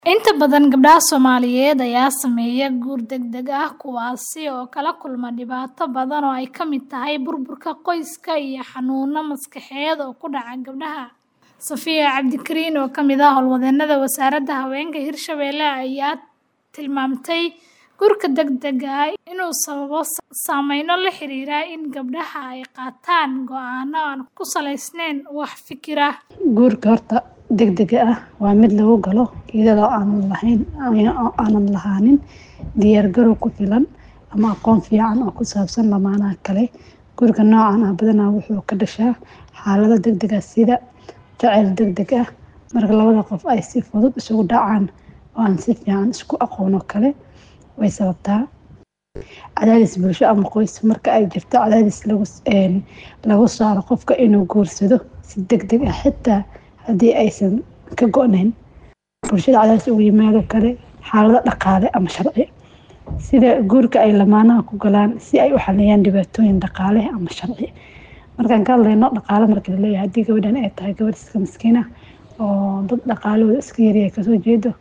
Inta badan gabdhaha Soomaaliyeed ayaa sameeya guur degdeg ah kuwaasi oo kala kulma dhibaato badan oo ay ka mid tahay burburka qoyska iyo xanuuno maskaxeed oo ku dhaca gabdhaha. Safiya Cabdikariin oo ka mid ah howlwadeennada Wasaaradda Haweenka Hirshabelle ayaa tilmaamtay guurka degdega ah inuu sababo saameyno la xiriira in gabdhaha ay qaataan go'aano aan ku salaysnayn wax fikir ah. Guurka horta degdega ah waa mid lagu galo iyadoo aanan lahaanin diyaar garow ku filan ama aqoon fiican oo ku saabsan lamaanaha kale. Guurka noocan ah badanaa wuxuu ka dhashaa xaalado degdeg ah sida jacayl degdeg ah, marka labada qof ay si fudud isugu dhacaan oo aan si fiican isku aqoon oo kale way sababtaa cadaadis bulsho ama qoys. Marka ay jirto cadaadis lagu saaro qofka inuu guursado si degdeg ah xitaa haddii aysan ka go'nayn bulshada, cadaadis ugu yimaado kale xaalado dhaqaale ama sharci sida guurka ay lamaanaha ku galaan si ay u xaliyaan dhibaatooyin dhaqaale ama sharci. Markaan ka hadlayno dhaqaale, marka la leeyahay haddii gabadhan ay tahay gabadh iska miskiin ah oo dad dhaqaalahooda iska yaryahay kasoo jeedo,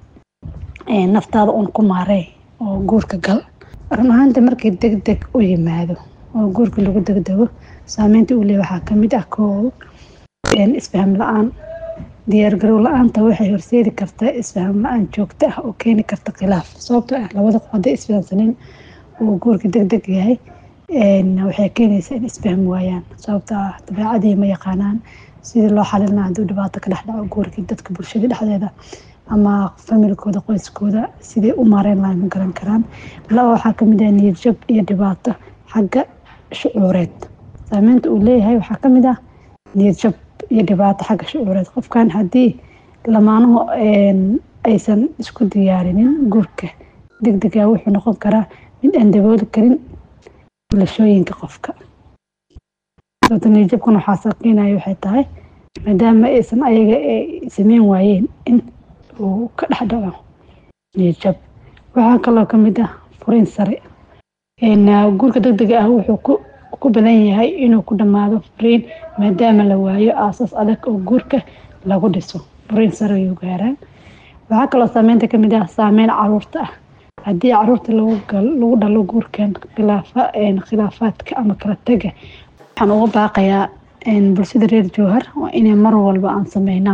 naftaada un ku maarey oo guurka gal. Run ahaantii markii degdeg u yimaado oo guurka lagu degdego saameynta uu leeyahay waxaa ka mid ah isfaham la'aan. Diyaar garow la'aanta waxay horseedi kartaa isfaham la'aan joogto ah oo keeni karta khilaaf, sababtoo ah labada qof hadday isfahansaneen oo guurka degdeg yahay waxay keenaysaa in isfaham waayaan, sababtoo ah dabeecadii ma yaqaanaan sidii loo xalin lahaa hadduu dhibaato ka dhex dhaco guurkii. Dadka bulshada dhexdeeda ama familkooda qoyskooda sidee u maareyn lahayn ma garan karaan. Laba, waxaa ka mid ah niyad jab iyo dhibaato xagga shucuureed. Saameynta uu leeyahay waxaa ka mid ah niyad jab iyo dhibaato xagga shucuureed. Qofkan haddii lamaanuhu aysan isku diyaarinin guurka degdega wuxuu noqon karaa mid aan dabooli karin bulshooyinka qofka. Sababta niyad jabkan waxaa saaqinaya waxay tahay maadaama aysan ayaga sameyn waayeen in uu ka dhex dhaco niyad jab. Waxaa kaloo ka mid ah furiin sare. Guurka degdega ah wuxuu ku badan yahay inuu ku dhamaado furiin maadaama la waayo aasaas adag oo guurka lagu dhiso. Furiin sare ayuu gaaraa. Waxaa kaloo saameynta ka mid ah saameyn caruurta ah. Haddii caruurta lagu dhalo guurkan khilaafaadka ama kala taga, waxaan uga baaqayaa bulshada reer Jowhar waa inay mar walba aan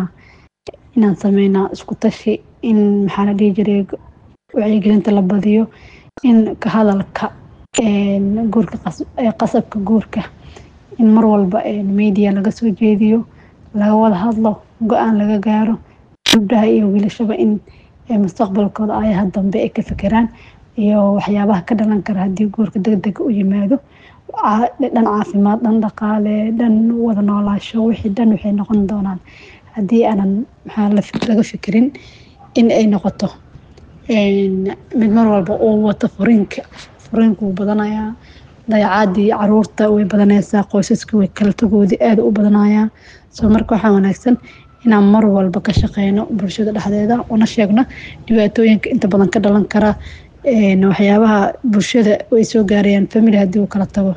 sameynaa isku tashi, in maxaa la dhihi jiray wacyigelinta la badiyo, in ka hadalka guurka qasabka guurka in mar walba media laga soo jeediyo, laga wada hadlo, go'aan laga gaaro. Gabdhaha iyo wiilashaba in mustaqbalkooda ayaha dambe ay ka fikiraan iyo waxyaabaha ka dhalan kara haddii guurka degdeg u yimaado, dhan caafimaad, dhan dhaqaale, dhan wada noolaansho, wixii dhan waxay noqon doonaan haddii aanan laga fikirin in ay noqoto mid mar walba uu wato furiinka wuu badanayaa, dayacaadii caruurta way badanaysaa, qoysaska way kala tagoodii aad u badanayaa. Marka waxaa wanaagsan inaan mar walba ka shaqeyno bulshada dhexdeeda una sheegno dhibaatooyinka inta badan ka dhalan kara waxyaabaha bulshada ay soo gaarayaan family haddii uu kala tago.